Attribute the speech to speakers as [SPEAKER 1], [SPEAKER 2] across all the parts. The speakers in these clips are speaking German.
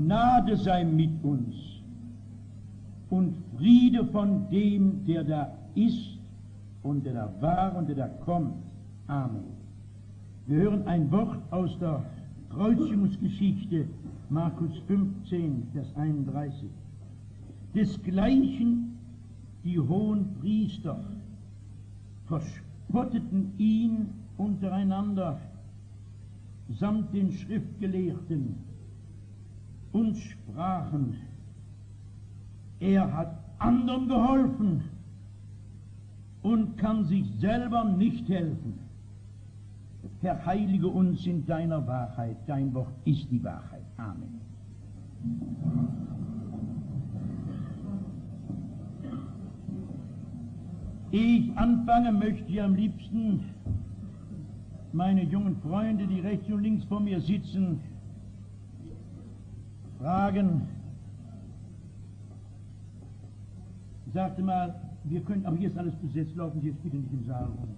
[SPEAKER 1] Gnade sei mit uns und Friede von dem, der da ist und der da war und der da kommt. Amen. Wir hören ein Wort aus der Kreuzigungsgeschichte, Markus 15, Vers 31. Desgleichen die hohen Priester verspotteten ihn untereinander samt den Schriftgelehrten und sprachen, er hat anderen geholfen und kann sich selber nicht helfen. Herr, heilige uns in deiner Wahrheit, dein Wort ist die Wahrheit. Amen. Ehe ich anfange, möchte ich am liebsten meine jungen Freunde, die rechts und links vor mir sitzen, fragen. Ich sagte mal, wir können, aber hier ist alles besetzt, laufen Sie jetzt bitte nicht im Saal rum.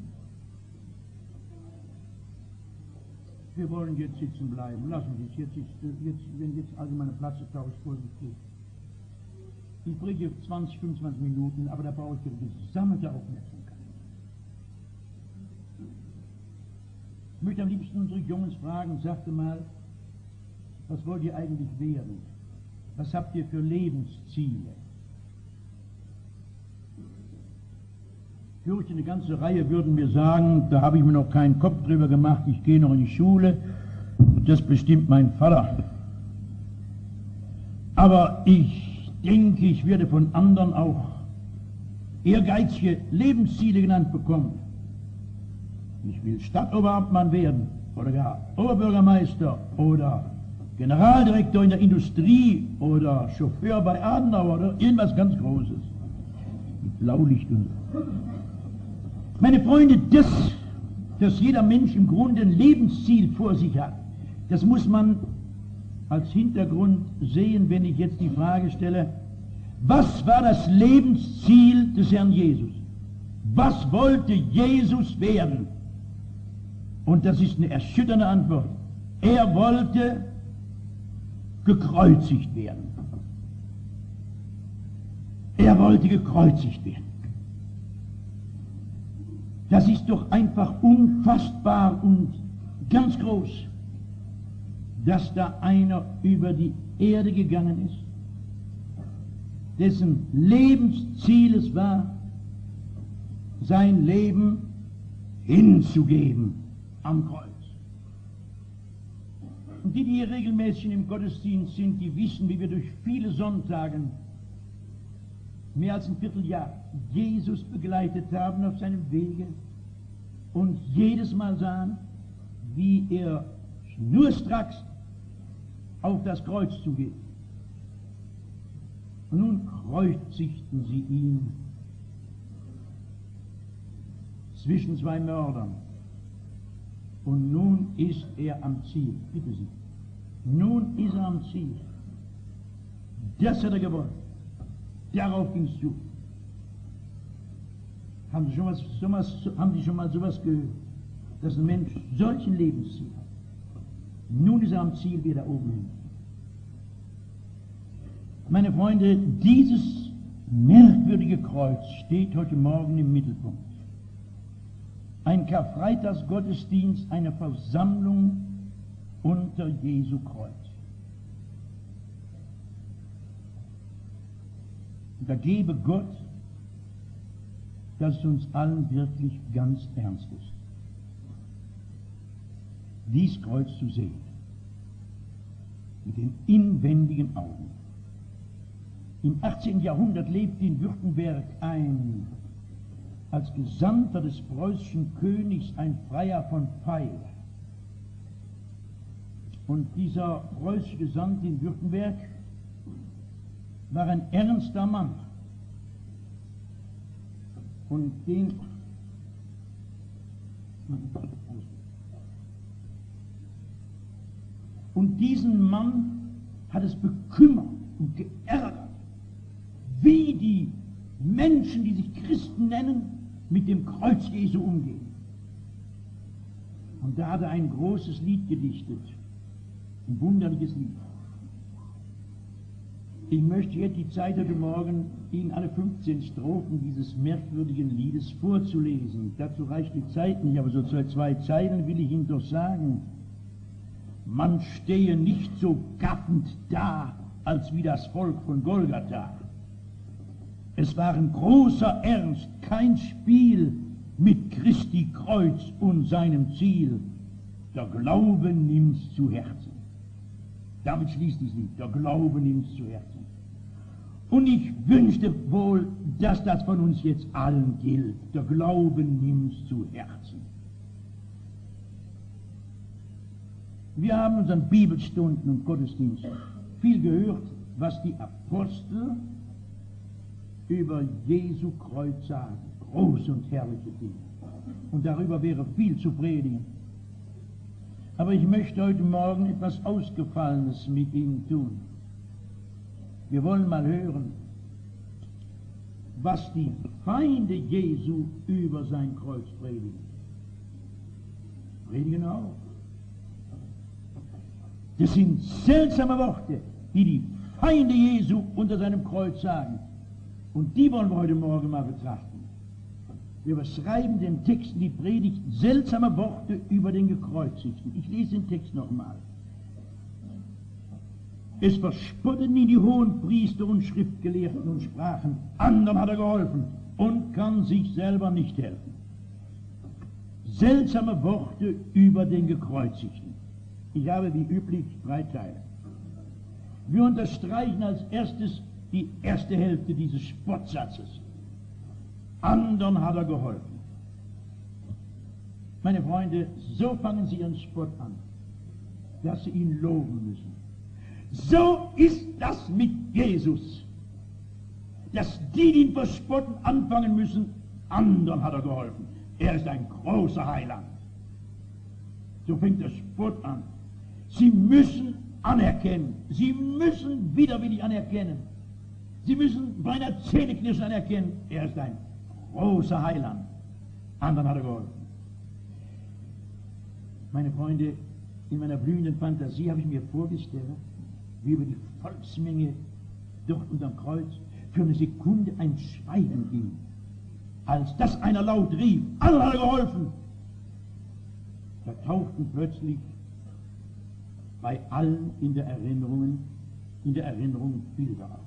[SPEAKER 1] Wir wollen jetzt sitzen bleiben. Lassen Sie es jetzt, wenn jetzt allgemeiner Platz ist, brauche ich vorsichtig. Ich bringe 20, 25 Minuten, aber da brauche ich die gesammelte Aufmerksamkeit. Ich möchte am liebsten unsere Jungs fragen, sagte mal, was wollt ihr eigentlich werden? Was habt ihr für Lebensziele? Durch eine ganze Reihe würden wir sagen, da habe ich mir noch keinen Kopf drüber gemacht, ich gehe noch in die Schule, das bestimmt mein Vater. Aber ich denke, ich werde von anderen auch ehrgeizige Lebensziele genannt bekommen. Ich will Stadtoberhauptmann werden oder gar Oberbürgermeister oder Generaldirektor in der Industrie oder Chauffeur bei Adenauer oder irgendwas ganz Großes. Mit Blaulicht und so. Meine Freunde, dass jeder Mensch im Grunde ein Lebensziel vor sich hat, das muss man als Hintergrund sehen, wenn ich jetzt die Frage stelle, was war das Lebensziel des Herrn Jesus? Was wollte Jesus werden? Und das ist eine erschütternde Antwort. Er wollte gekreuzigt werden. Er wollte gekreuzigt werden. Das ist doch einfach unfassbar und ganz groß, dass da einer über die Erde gegangen ist, dessen Lebensziel es war, sein Leben hinzugeben am Kreuz. Und die hier regelmäßig im Gottesdienst sind, die wissen, wie wir durch viele Sonntage, mehr als ein Vierteljahr, Jesus begleitet haben auf seinem Wege und jedes Mal sahen, wie er schnurstracks auf das Kreuz zugeht. Und nun kreuzigten sie ihn zwischen zwei Mördern. Und nun ist er am Ziel. Bitte Sie. Nun ist er am Ziel. Das hat er gewonnen. Darauf ging es zu. Haben Sie schon mal sowas gehört, dass ein Mensch solchen Lebensziel hat? Nun ist er am Ziel wieder oben hin. Meine Freunde, dieses merkwürdige Kreuz steht heute Morgen im Mittelpunkt. Ein Karfreitagsgottesdienst, eine Versammlung unter Jesu Kreuz. Und da gebe Gott, dass es uns allen wirklich ganz ernst ist, dies Kreuz zu sehen, mit den inwendigen Augen. Im 18. Jahrhundert lebte in Württemberg als Gesandter des preußischen Königs ein Freier von Pfeil. Und dieser preußische Gesandte in Württemberg war ein ernster Mann. Und diesen Mann hat es bekümmert und geärgert, wie die Menschen, die sich Christen nennen, mit dem Kreuz Jesu umgehen. Und da hat er ein großes Lied gedichtet, ein wunderliches Lied. Ich möchte jetzt die Zeit heute Morgen, Ihnen alle 15 Strophen dieses merkwürdigen Liedes vorzulesen. Dazu reicht die Zeit nicht, aber so 2 Zeilen will ich Ihnen doch sagen. Man stehe nicht so gaffend da, als wie das Volk von Golgatha. Es war ein großer Ernst, kein Spiel mit Christi Kreuz und seinem Ziel. Der Glaube nimmt's zu Herzen. Damit schließt dieses Lied. Der Glaube nimmt's zu Herzen. Und ich wünschte wohl, dass das von uns jetzt allen gilt. Der Glaube nimmt's zu Herzen. Wir haben in unseren Bibelstunden und Gottesdiensten viel gehört, was die Apostel über Jesu Kreuz sagen. Große und herrliche Dinge. Und darüber wäre viel zu predigen. Aber ich möchte heute Morgen etwas Ausgefallenes mit Ihnen tun. Wir wollen mal hören, was die Feinde Jesu über sein Kreuz predigen. Predigen auch. Das sind seltsame Worte, die die Feinde Jesu unter seinem Kreuz sagen. Und die wollen wir heute Morgen mal betrachten. Wir beschreiben den Text, die Predigt, seltsame Worte über den Gekreuzigten. Ich lese den Text nochmal. Es verspotteten ihn die Hohenpriester und Schriftgelehrten und sprachen, anderen hat er geholfen und kann sich selber nicht helfen. Seltsame Worte über den Gekreuzigten. Ich habe wie üblich 3 Teile. Wir unterstreichen als erstes die erste Hälfte dieses Spottsatzes. Andern hat er geholfen. Meine Freunde, so fangen Sie Ihren Spott an, dass Sie ihn loben müssen. So ist das mit Jesus, dass die ihn verspotten, anfangen müssen, anderen hat er geholfen. Er ist ein großer Heiland. So fängt der Spott an. Sie müssen anerkennen, Sie müssen widerwillig anerkennen, Sie müssen beinahe Zähneknirschen anerkennen, er ist ein großer Heiland. Anderen hat er geholfen. Meine Freunde, in meiner blühenden Fantasie habe ich mir vorgestellt, wie über die Volksmenge dort unterm Kreuz für eine Sekunde ein Schweigen ging, als das einer laut rief, anderen hat er geholfen. Da tauchten plötzlich bei allen in der Erinnerung Bilder auf.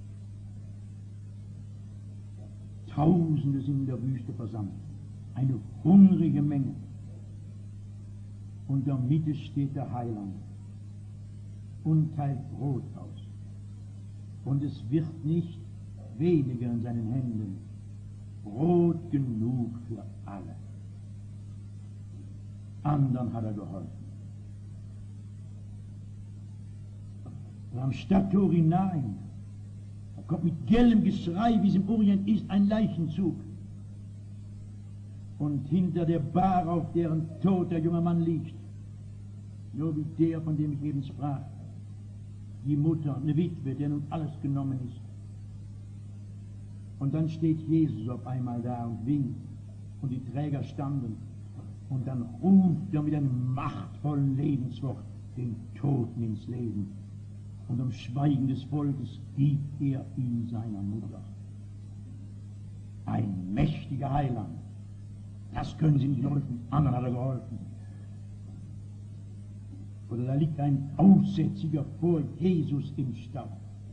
[SPEAKER 1] Tausende sind in der Wüste versammelt, eine hungrige Menge. Und in der Mitte steht der Heiland und teilt Brot aus. Und es wird nicht weniger in seinen Händen, Brot genug für alle. Anderen hat er geholfen. Und am Stadttor hinein, da kommt mit gellem Geschrei, wie es im Orient ist, ein Leichenzug. Und hinter der Bahre, auf deren Tod der junge Mann liegt, nur wie der, von dem ich eben sprach, die Mutter, eine Witwe, der nun alles genommen ist. Und dann steht Jesus auf einmal da und winkt, und die Träger standen, und dann ruft er mit einem machtvollen Lebenswort den Toten ins Leben. Und am Schweigen des Volkes gibt er ihn seiner Mutter. Ein mächtiger Heiland. Das können Sie nicht leugnen. Anderen hat er geholfen. Oder da liegt ein Aussätziger vor Jesus im Staub.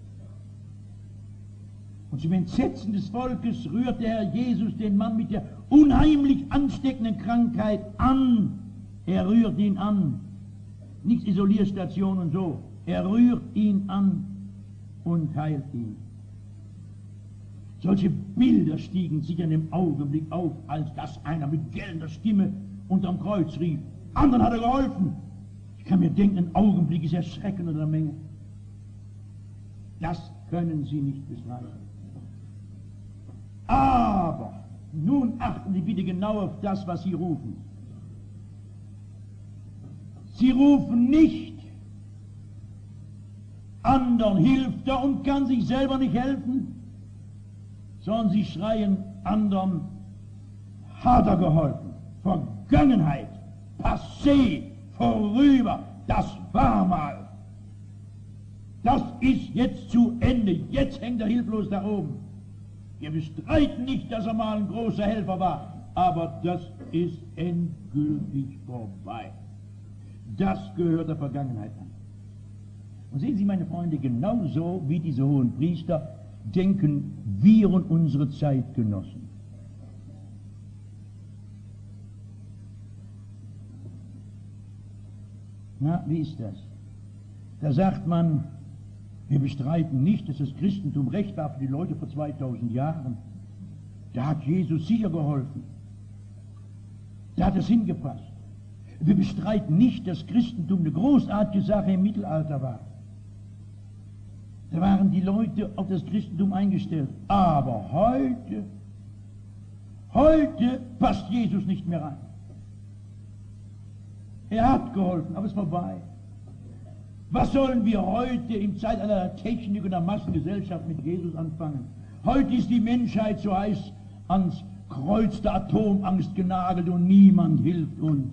[SPEAKER 1] Und zum Entsetzen des Volkes rührt der Herr Jesus den Mann mit der unheimlich ansteckenden Krankheit an. Er rührt ihn an. Nicht Isolierstation und so. Er rührt ihn an und heilt ihn. Solche Bilder stiegen sich in dem Augenblick auf, als dass einer mit gellender Stimme unterm Kreuz rief. Anderen hat er geholfen. Ich kann mir denken, ein Augenblick ist Erschrecken unter der Menge. Das können Sie nicht beschreiben. Aber nun achten Sie bitte genau auf das, was Sie rufen. Sie rufen nicht, anderen hilft er und kann sich selber nicht helfen, sondern sie schreien, anderen hat er geholfen. Vergangenheit, passé, vorüber, das war mal. Das ist jetzt zu Ende. Jetzt hängt er hilflos da oben. Wir bestreiten nicht, dass er mal ein großer Helfer war, aber das ist endgültig vorbei. Das gehört der Vergangenheit an. Und sehen Sie, meine Freunde, genauso wie diese hohen Priester denken wir und unsere Zeitgenossen. Na, wie ist das? Da sagt man, wir bestreiten nicht, dass das Christentum recht war für die Leute vor 2000 Jahren. Da hat Jesus sicher geholfen. Da hat es hingepasst. Wir bestreiten nicht, dass Christentum eine großartige Sache im Mittelalter war. Da waren die Leute auf das Christentum eingestellt. Aber heute passt Jesus nicht mehr rein. Er hat geholfen, aber es ist vorbei. Was sollen wir heute im Zeitalter der Technik und der Massengesellschaft mit Jesus anfangen? Heute ist die Menschheit so heiß ans Kreuz der Atomangst genagelt und niemand hilft uns.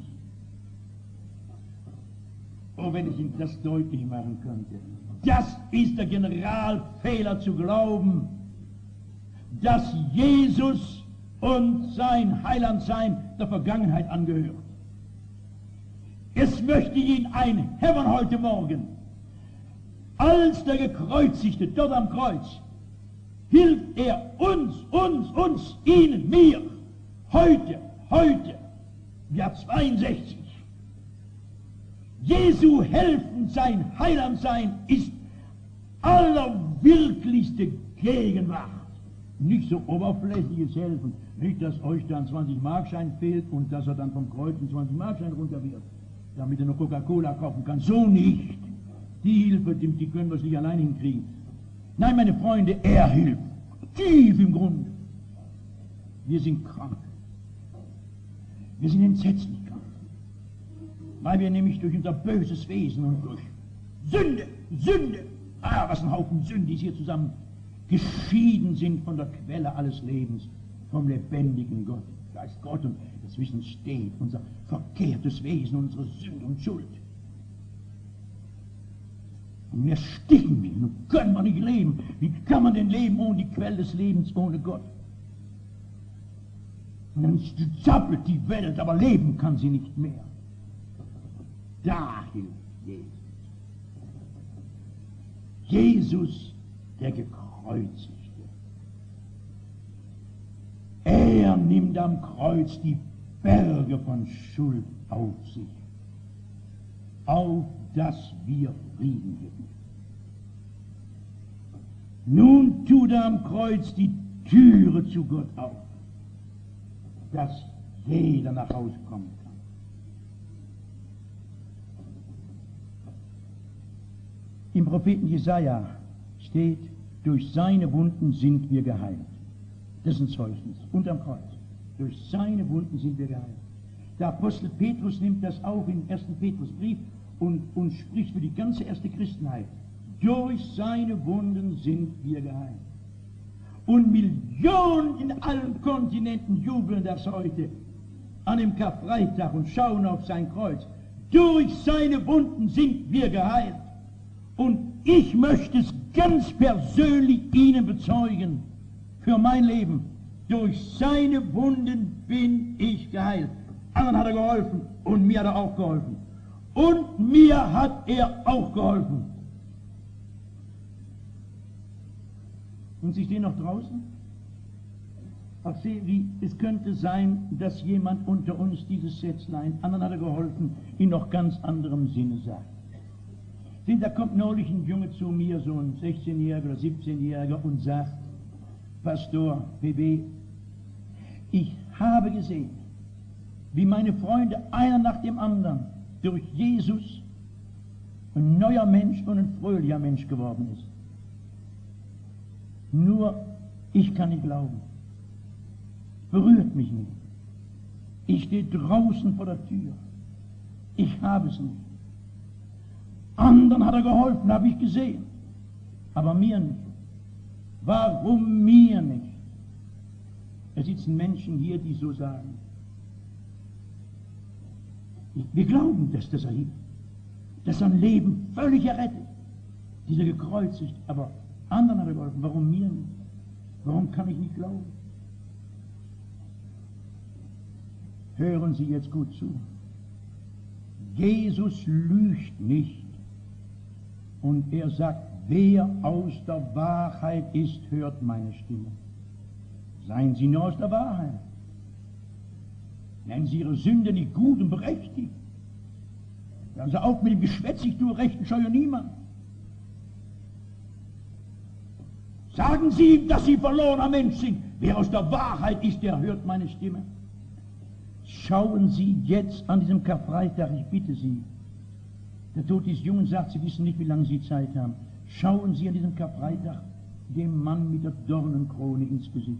[SPEAKER 1] Oh, wenn ich Ihnen das deutlich machen könnte. Das ist der Generalfehler zu glauben, dass Jesus und sein Heilandsein der Vergangenheit angehört. Es möchte ihn einhämmern heute Morgen. Als der Gekreuzigte dort am Kreuz hilft er uns, Ihnen, mir, heute, im Jahr 62. Jesu helfen, sein Heilandsein ist allerwirklichste Gegenwart. Nicht so oberflächliches Helfen, nicht, dass euch dann 20-Markschein fehlt und dass er dann vom Kreuz einen 20-Markschein runter wird, damit er noch Coca-Cola kaufen kann. So nicht. Die Hilfe, die können wir sich allein hinkriegen. Nein, meine Freunde, er hilft. Tief im Grunde. Wir sind krank. Wir sind entsetzlich krank. Weil wir nämlich durch unser böses Wesen und durch Sünde, was ein Haufen Sündis hier zusammen geschieden sind von der Quelle alles Lebens, vom lebendigen Gott. Da ist Gott und das Wissen steht, unser verkehrtes Wesen, unsere Sünde und Schuld. Und wir ersticken wir, nun können wir nicht leben. Wie kann man denn leben ohne die Quelle des Lebens, ohne Gott? Und dann zappelt die Welt, aber leben kann sie nicht mehr. Da hilft Jesus. Jesus, der Gekreuzigte. Er nimmt am Kreuz die Berge von Schuld auf sich, auf dass wir Frieden hätten. Nun tut er am Kreuz die Türe zu Gott auf, dass jeder nach Hause kommen kann. Im Propheten Jesaja steht, durch seine Wunden sind wir geheilt. Das ist ein Zeugnis. Und am Kreuz. Durch seine Wunden sind wir geheilt. Der Apostel Petrus nimmt das auf im 1. Petrusbrief und spricht für die ganze erste Christenheit. Durch seine Wunden sind wir geheilt. Und Millionen in allen Kontinenten jubeln das heute an dem Karfreitag und schauen auf sein Kreuz. Durch seine Wunden sind wir geheilt. Und ich möchte es ganz persönlich Ihnen bezeugen, für mein Leben. Durch seine Wunden bin ich geheilt. Anderen hat er geholfen und mir hat er auch geholfen. Und mir hat er auch geholfen. Und Sie stehen noch draußen? Ach, wie es könnte sein, dass jemand unter uns dieses Sätzlein, anderen hat er geholfen, in noch ganz anderem Sinne sagt. Da kommt neulich ein Junge zu mir, so ein 16-Jähriger oder 17-Jähriger, und sagt, Pastor PB, ich habe gesehen, wie meine Freunde einer nach dem anderen durch Jesus ein neuer Mensch und ein fröhlicher Mensch geworden ist. Nur ich kann nicht glauben. Berührt mich nicht. Ich stehe draußen vor der Tür. Ich habe es nicht. Anderen hat er geholfen, habe ich gesehen. Aber mir nicht. Warum mir nicht? Es sitzen Menschen hier, die so sagen. Wir glauben, dass das er hilft. Dass sein Leben völlig errettet. dieser gekreuzigt, aber anderen hat er geholfen. Warum mir nicht? Warum kann ich nicht glauben? Hören Sie jetzt gut zu. Jesus lügt nicht. Und er sagt, wer aus der Wahrheit ist, hört meine Stimme. Seien Sie nur aus der Wahrheit. Nennen Sie Ihre Sünde nicht gut und berechtigt. Hören Sie auf mit dem Geschwätz, ich tue Recht und scheue niemand. Sagen Sie ihm, dass Sie verlorener Mensch sind. Wer aus der Wahrheit ist, der hört meine Stimme. Schauen Sie jetzt an diesem Karfreitag, ich bitte Sie. Der Tod des Jungen sagt, Sie wissen nicht, wie lange Sie Zeit haben. Schauen Sie an diesem Karfreitag dem Mann mit der Dornenkrone ins Gesicht.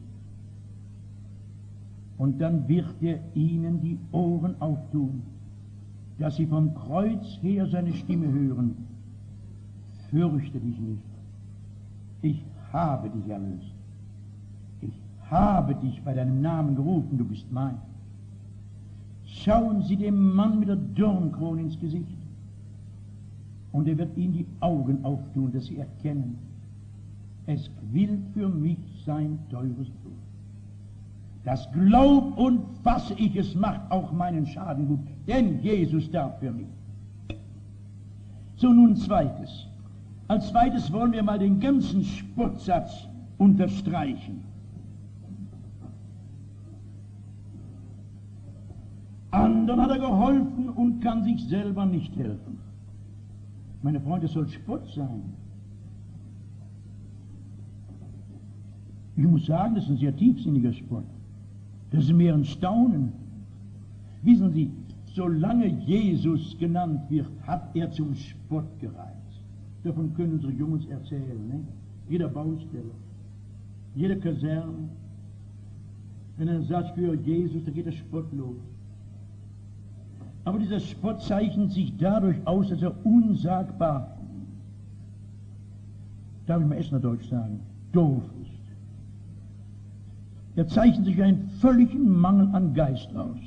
[SPEAKER 1] Und dann wird er Ihnen die Ohren auftun, dass Sie vom Kreuz her seine Stimme hören. Fürchte dich nicht. Ich habe dich erlöst. Ich habe dich bei deinem Namen gerufen, du bist mein. Schauen Sie dem Mann mit der Dornenkrone ins Gesicht. Und er wird Ihnen die Augen auftun, dass Sie erkennen, es quillt für mich sein teures Blut. Das glaub und fasse ich, es macht auch meinen Schaden gut, denn Jesus starb für mich. So, nun zweites. Als zweites wollen wir mal den ganzen Spottsatz unterstreichen. Anderen hat er geholfen und kann sich selber nicht helfen. Meine Freunde, es soll Spott sein. Ich muss sagen, das ist ein sehr tiefsinniger Spott. Das ist mehr ein Staunen. Wissen Sie, solange Jesus genannt wird, hat er zum Spott gereizt. Davon können unsere Jungs erzählen, ne? Jeder Baustelle, jede Kaserne. Wenn er sagt, für Jesus, da geht der Spott los. Aber dieser Spott zeichnet sich dadurch aus, dass er unsagbar, darf ich mal Essenerdeutsch sagen, doof ist. Er zeichnet sich einen völligen Mangel an Geist aus.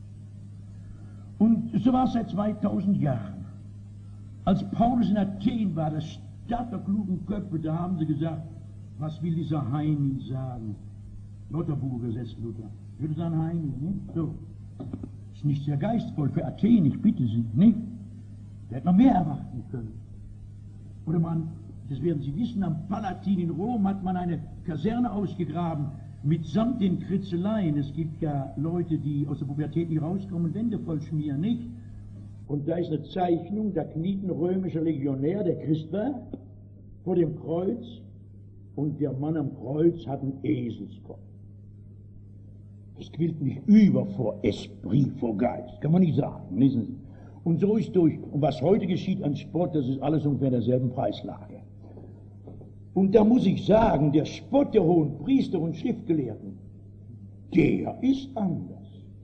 [SPEAKER 1] Und so war es seit 2000 Jahren. Als Paulus in Athen war, das Stadt der klugen Köpfe, da haben sie gesagt, was will dieser Heini sagen? Lutherbuch gesetzt, Luther. Würde sagen Heini, ne? So. Ist nicht sehr geistvoll für Athen, ich bitte Sie, nicht? Der hätte noch mehr erwarten können. Oder man, das werden Sie wissen, am Palatin in Rom hat man eine Kaserne ausgegraben, mitsamt den Kritzeleien. Es gibt ja Leute, die aus der Pubertät nicht rauskommen, Wände voll schmieren, nicht? Und da ist eine Zeichnung, da kniet ein römischer Legionär, der Christ war, vor dem Kreuz, und der Mann am Kreuz hat einen Eselskopf. Das quillt nicht über vor Esprit, vor Geist, kann man nicht sagen, wissen Sie. Und so ist durch, und was heute geschieht an Spott, das ist alles ungefähr derselben Preislage. Und da muss ich sagen, der Spott der hohen Priester und Schriftgelehrten, der ist anders.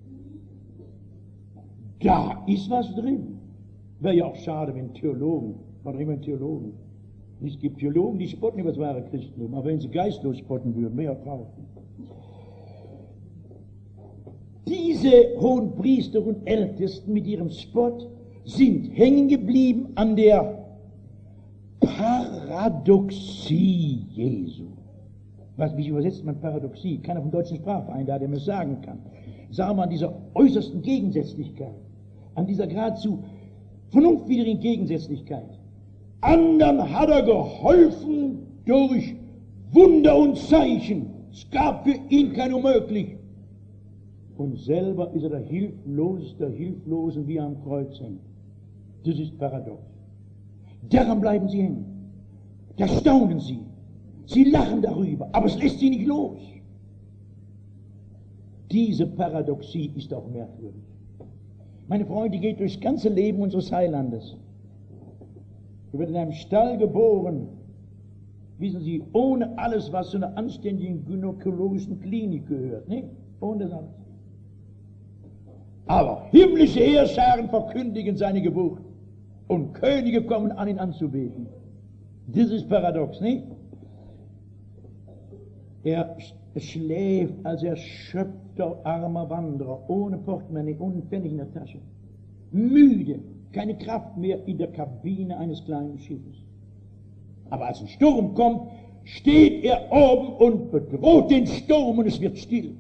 [SPEAKER 1] Da ist was drin. Wäre ja auch schade, wenn Theologen, was immer Theologen, es gibt Theologen, die spotten über das wahre Christentum, aber wenn sie geistlos spotten würden, wäre ja traurig. Diese hohen Priester und Ältesten mit ihrem Spott sind hängen geblieben an der Paradoxie Jesu. Wie übersetzt man Paradoxie? Keiner vom deutschen Sprachverein da, der mir sagen kann. Sagen wir an dieser äußersten Gegensätzlichkeit, an dieser geradezu vernunftwidrigen Gegensätzlichkeit. Anderen hat er geholfen durch Wunder und Zeichen. Es gab für ihn kein Unmöglich. Und selber ist er der Hilfloseste der Hilflosen, wie er am Kreuz hängt. Das ist paradox. Daran bleiben sie hängen. Da staunen sie. Sie lachen darüber, aber es lässt sie nicht los. Diese Paradoxie ist auch merkwürdig. Meine Freunde, geht durchs ganze Leben unseres Heilandes. Er wird in einem Stall geboren, wissen Sie, ohne alles, was zu einer anständigen gynäkologischen Klinik gehört, nicht? Ohne das alles. Aber himmlische Heerscharen verkündigen seine Geburt und Könige kommen an, ihn anzubeten. Das ist paradox, nicht? Er schläft als erschöpfter, armer Wanderer, ohne Portemonnaie, ohne Pfennig in der Tasche. Müde, keine Kraft mehr in der Kabine eines kleinen Schiffes. Aber als ein Sturm kommt, steht er oben und bedroht den Sturm und es wird still.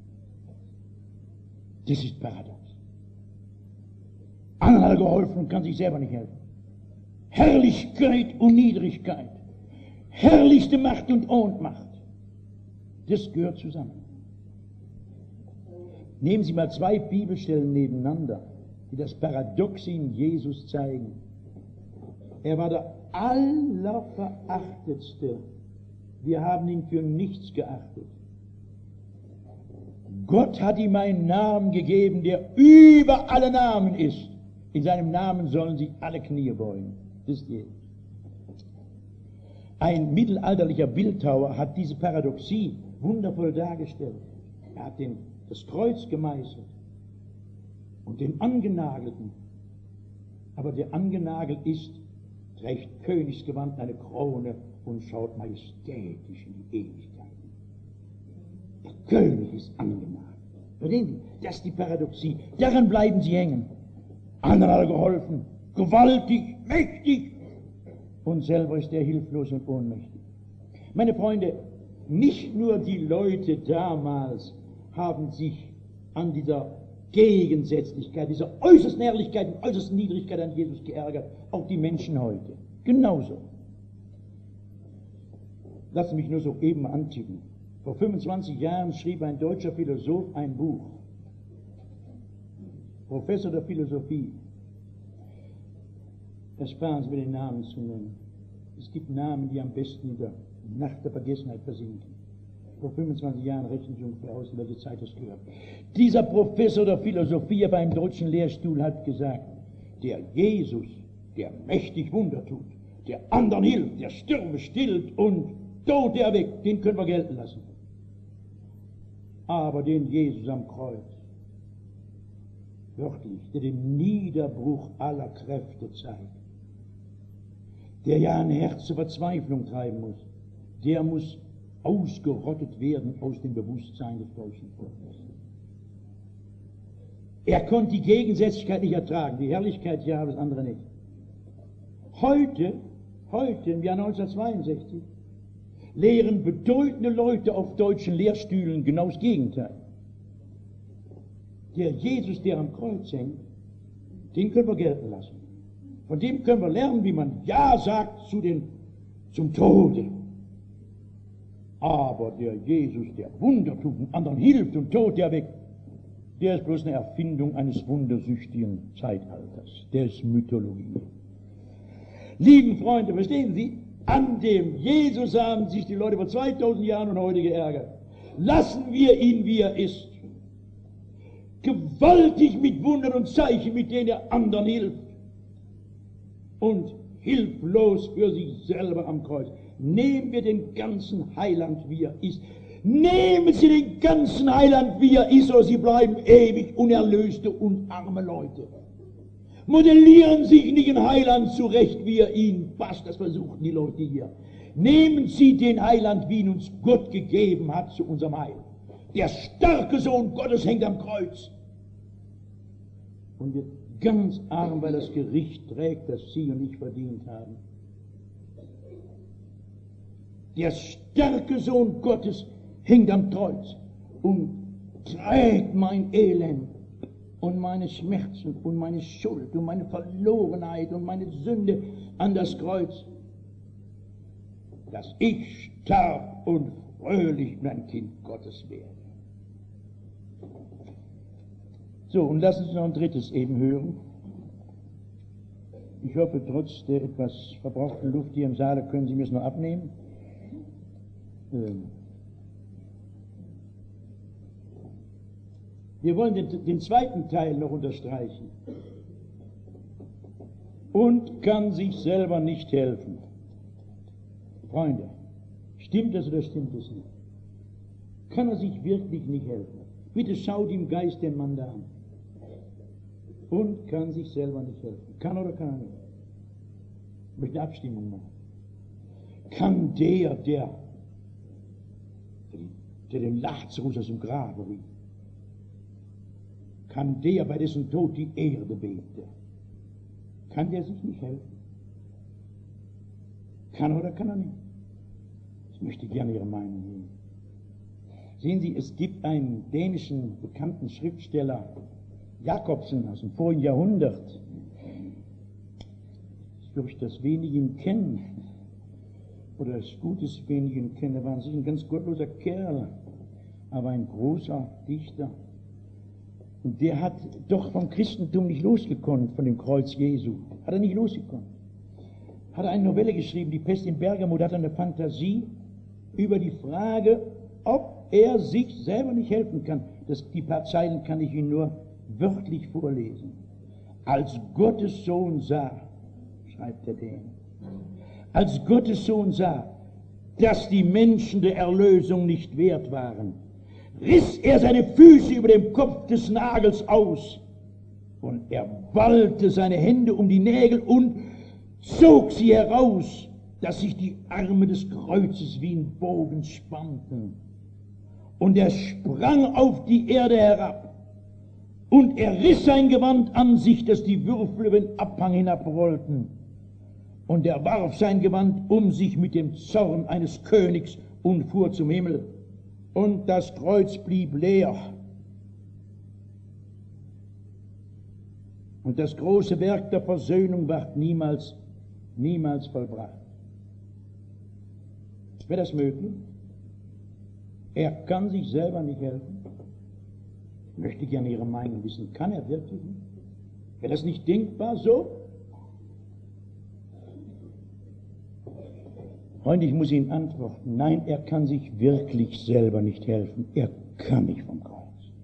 [SPEAKER 1] Das ist paradox. Anderen hat er geholfen und kann sich selber nicht helfen. Herrlichkeit und Niedrigkeit, herrlichste Macht und Ohnmacht, das gehört zusammen. Nehmen Sie mal zwei Bibelstellen nebeneinander, die das Paradox in Jesus zeigen. Er war der Allerverachtetste. Wir haben ihn für nichts geachtet. Gott hat ihm einen Namen gegeben, der über alle Namen ist. In seinem Namen sollen sich alle Knie beugen. Das ist Jesus. Ein mittelalterlicher Bildhauer hat diese Paradoxie wundervoll dargestellt. Er hat das Kreuz gemeißelt und den Angenagelten. Aber der angenagelt ist, trägt Königsgewand, eine Krone und schaut majestätisch in die Ewigkeit. Der König ist angenagelt. Verstehen Sie? Das ist die Paradoxie. Daran bleiben sie hängen. Anderen hat er geholfen, gewaltig, mächtig, und selber ist er hilflos und ohnmächtig. Meine Freunde, nicht nur die Leute damals haben sich an dieser Gegensätzlichkeit, dieser äußersten Herrlichkeit und äußersten Niedrigkeit an Jesus geärgert, auch die Menschen heute. Genauso. Lass mich nur so eben antippen. Vor 25 Jahren schrieb ein deutscher Philosoph ein Buch. Professor der Philosophie. Ersparen Sie mir den Namen zu nennen. Es gibt Namen, die am besten in der Nacht der Vergessenheit versinken. Vor 25 Jahren rechnen Sie ungefähr aus, in welche Zeit das gehört. Dieser Professor der Philosophie auf einem deutschen Lehrstuhl hat gesagt, der Jesus, der mächtig Wunder tut, der anderen hilft, der Stürme stillt und Tote erweckt, den können wir gelten lassen. Aber den Jesus am Kreuz, wörtlich, der den Niederbruch aller Kräfte zeigt, der ja ein Herz zur Verzweiflung treiben muss, der muss ausgerottet werden aus dem Bewusstsein des deutschen Volkes. Er konnte die Gegensätzlichkeit nicht ertragen, die Herrlichkeit ja, das andere nicht. Heute, im Jahr 1962, lehren bedeutende Leute auf deutschen Lehrstühlen genau das Gegenteil. Der Jesus, der am Kreuz hängt, den können wir gelten lassen. Von dem können wir lernen, wie man Ja sagt zum Tode. Aber der Jesus, der Wunder tut und anderen hilft und Tod erweckt, der ist bloß eine Erfindung eines wundersüchtigen Zeitalters. Der ist Mythologie. Lieben Freunde, verstehen Sie, an dem Jesus haben sich die Leute vor 2000 Jahren und heute geärgert. Lassen wir ihn, wie er ist. Gewaltig mit Wundern und Zeichen, mit denen er anderen hilft. Und hilflos für sich selber am Kreuz. Nehmen wir den ganzen Heiland, wie er ist. Nehmen Sie den ganzen Heiland, wie er ist, oder Sie bleiben ewig unerlöste und arme Leute. Modellieren sich nicht ein Heiland zurecht, wie er ihn passt. Das versuchen die Leute hier. Nehmen Sie den Heiland, wie ihn uns Gott gegeben hat, zu unserem Heil. Der starke Sohn Gottes hängt am Kreuz und wird ganz arm, weil das Gericht trägt, das Sie und ich verdient haben. Der starke Sohn Gottes hängt am Kreuz und trägt mein Elend und meine Schmerzen und meine Schuld und meine Verlorenheit und meine Sünde an das Kreuz, dass ich starb und fröhlich ein Kind Gottes werde. So, und lassen Sie noch ein drittes eben hören. Ich hoffe, trotz der etwas verbrauchten Luft hier im Saale können Sie mir es noch abnehmen. Wir wollen den zweiten Teil noch unterstreichen. Und kann sich selber nicht helfen. Freunde, stimmt das oder stimmt es nicht? Kann er sich wirklich nicht helfen? Bitte schaut im Geist den Mann da an. Und kann sich selber nicht helfen. Kann oder kann er nicht? Ich möchte eine Abstimmung machen. Kann der den Lazarus aus dem Grabe rief, kann der, bei dessen Tod die Erde bebte, kann der sich nicht helfen? kann oder kann er nicht? Ich möchte gerne Ihre Meinung hören. Sehen Sie, es gibt einen dänischen bekannten Schriftsteller, Jacobsen aus dem vorigen Jahrhundert. Ich fürchte, dass wenige ihn kennen, oder es ist gut, dass wenige ihn kennen. Er war an sich ein ganz gottloser Kerl, aber ein großer Dichter. Und der hat doch vom Christentum nicht losgekonnt, von dem Kreuz Jesu. Hat er nicht losgekonnt. Hat er eine Novelle geschrieben, Die Pest in Bergamo, da hat er eine Fantasie über die Frage, ob er sich selber nicht helfen kann. Die paar Zeilen kann ich Ihnen nur wörtlich vorlesen. Als Gottes Sohn sah, schreibt der Däne, als Gottes Sohn sah, dass die Menschen der Erlösung nicht wert waren, riss er seine Füße über dem Kopf des Nagels aus und er ballte seine Hände um die Nägel und zog sie heraus, dass sich die Arme des Kreuzes wie ein Bogen spannten. Und er sprang auf die Erde herab und er riss sein Gewand an sich, dass die Würfel über den Abhang hinabrollten. Und er warf sein Gewand um sich mit dem Zorn eines Königs und fuhr zum Himmel. Und das Kreuz blieb leer. Und das große Werk der Versöhnung ward niemals vollbracht. Wäre das möglich? Er kann sich selber nicht helfen. Ich möchte gerne Ihre Meinung wissen. Kann er wirklich nicht? Wäre das nicht denkbar so? Freunde, ich muss Ihnen antworten. Nein, er kann sich wirklich selber nicht helfen. Er kann nicht vom Kreuz.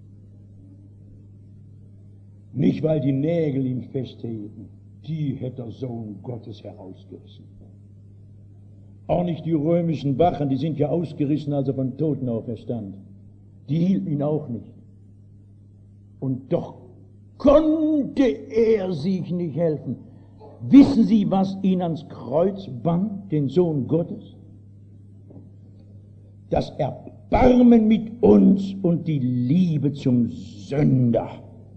[SPEAKER 1] Nicht, weil die Nägel ihn festhielten. Die hätte der Sohn Gottes herausgerissen. Auch nicht die römischen Wachen, die sind ja ausgerissen, als er von Toten auferstand. Die hielten ihn auch nicht. Und doch konnte er sich nicht helfen. Wissen Sie, was ihn ans Kreuz band, den Sohn Gottes? Das Erbarmen mit uns und die Liebe zum Sünder.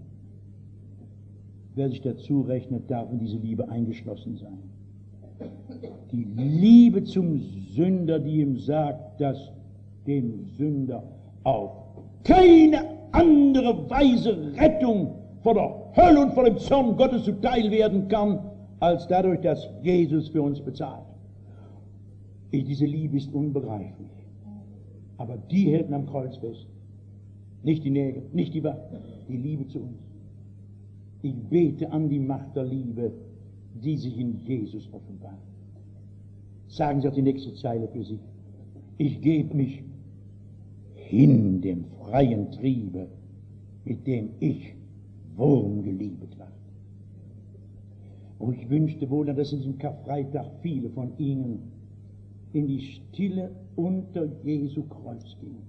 [SPEAKER 1] Wer sich dazu rechnet, darf in diese Liebe eingeschlossen sein. Die Liebe zum Sünder, die ihm sagt, dass dem Sünder auf keine andere Weise Rettung vor der Hölle und vor dem Zorn Gottes zuteil werden kann, als dadurch, dass Jesus für uns bezahlt. Diese Liebe ist unbegreiflich. Aber die hält am Kreuz fest. Nicht die Nägel, nicht die Waffen, die Liebe zu uns. Ich bete an die Macht der Liebe, die sich in Jesus offenbart. Sagen Sie auch die nächste Zeile für sich. Ich gebe mich hin dem freien Triebe, mit dem ich Wurm geliebet war. Und ich wünschte wohl, dass in diesem Karfreitag viele von Ihnen in die Stille unter Jesu Kreuz gingen.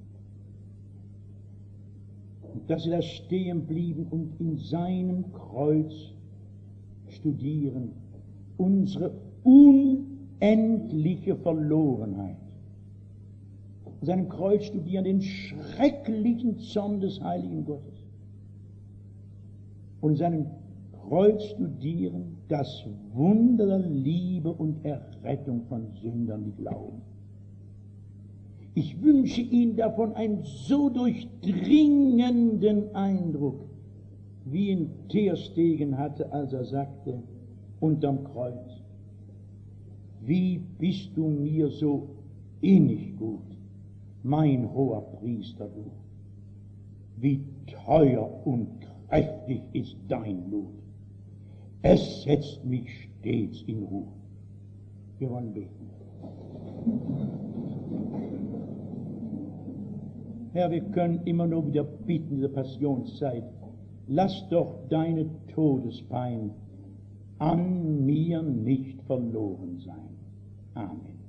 [SPEAKER 1] Und dass sie da stehen blieben und in seinem Kreuz studieren unsere unendliche Verlorenheit. In seinem Kreuz studieren den schrecklichen Zorn des heiligen Gottes. Und in seinem Kreuz studieren das Wunder der Liebe und Errettung von Sündern, die glauben. Ich wünsche Ihnen davon einen so durchdringenden Eindruck, wie ihn Terstegen hatte, als er sagte, unterm Kreuz, wie bist du mir so innig gut, mein hoher Priester du, wie teuer und kräftig ist dein Blut, es setzt mich stets in Ruhe. Wir wollen beten. Herr, wir können immer nur wieder bitten, in der Passionszeit, lass doch deine Todespein an mir nicht verloren sein. Amen.